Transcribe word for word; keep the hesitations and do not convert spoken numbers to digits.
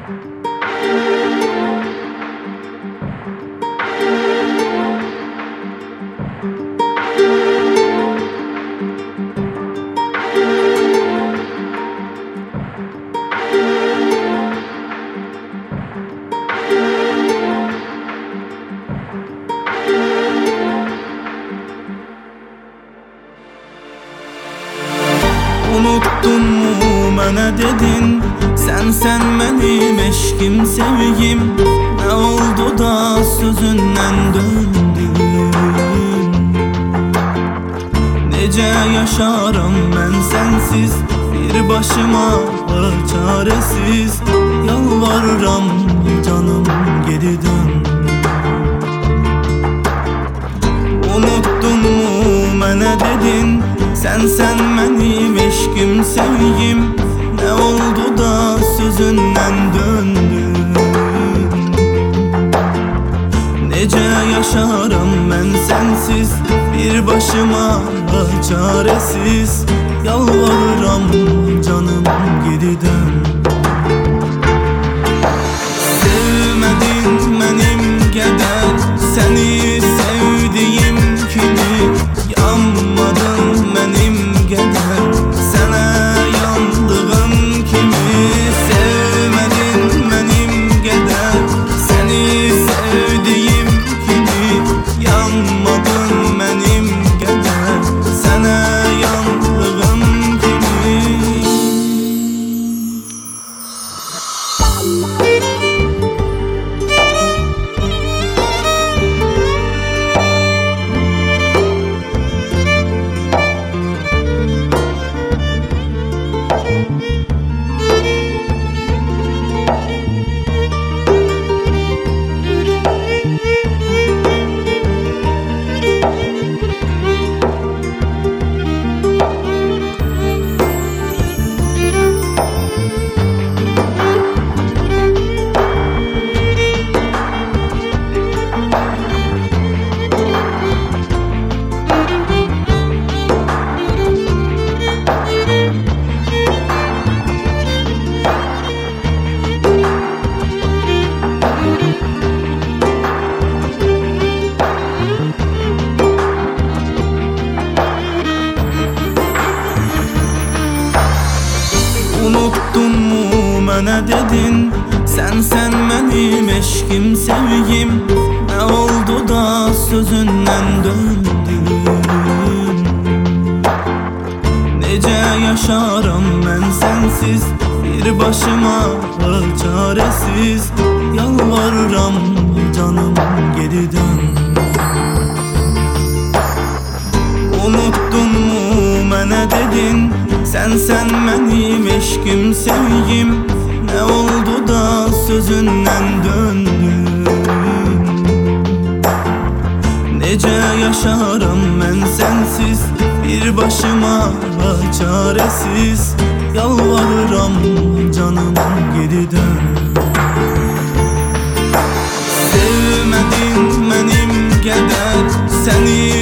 Unuttun mu mənə dedin, sən sən mənim eşkim sevgim. Nə oldu da sözündən döndün? Necə yaşaram mən sənsiz, bir başıma çaresiz. Yalvarıram canım geri dön. Unuttun mu mənə dedin, sən sən mənim eşkim sevgim. Nə oldu da sözündən döndün? Necə yaşaram mən sənsiz, bir başıma çaresiz. Yalvarıram canım geri dön. Sevmedin mənim qədər, səni sevdiyim kimi. Yanmadın mənim qədər, sənə yandığım kimi. Sevmedin mənim qədər, səni sevdiyim kimi. Yanmadın mənim qədər, sənə yandığım kimi. Unuttun mu mənə dedin, sən sən mənim eşkim sevgim. Nə oldu da sözündən döndün? Necə yaşaram mən sənsiz, bir başıma çaresiz. Yalvarıram canım geri dön. Unuttun mu mənə dedin, sən sən mənim eşkim sevgim. Nə oldu da sözündən döndün? Necə yaşaram mən sənsiz, bir başıma çaresiz. Yalvarıram canım geri dön. Sevmedin mənim qədər, səni